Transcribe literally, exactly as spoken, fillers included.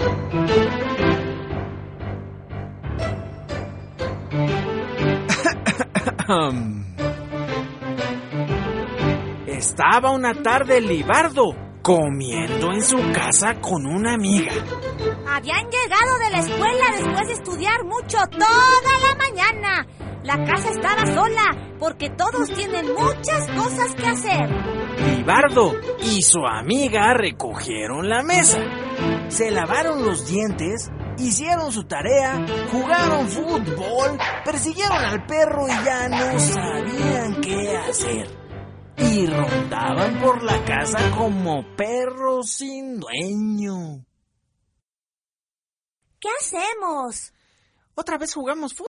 Estaba una tarde Libardo comiendo en su casa con una amiga. Habían llegado de la escuela después de estudiar mucho toda la mañana. La casa estaba sola porque todos tienen muchas cosas que hacer. Libardo y su amiga recogieron la mesa, se lavaron los dientes, hicieron su tarea, jugaron fútbol, persiguieron al perro y ya no sabían qué hacer. Y rondaban por la casa como perros sin dueño. ¿Qué hacemos? Otra vez jugamos fútbol.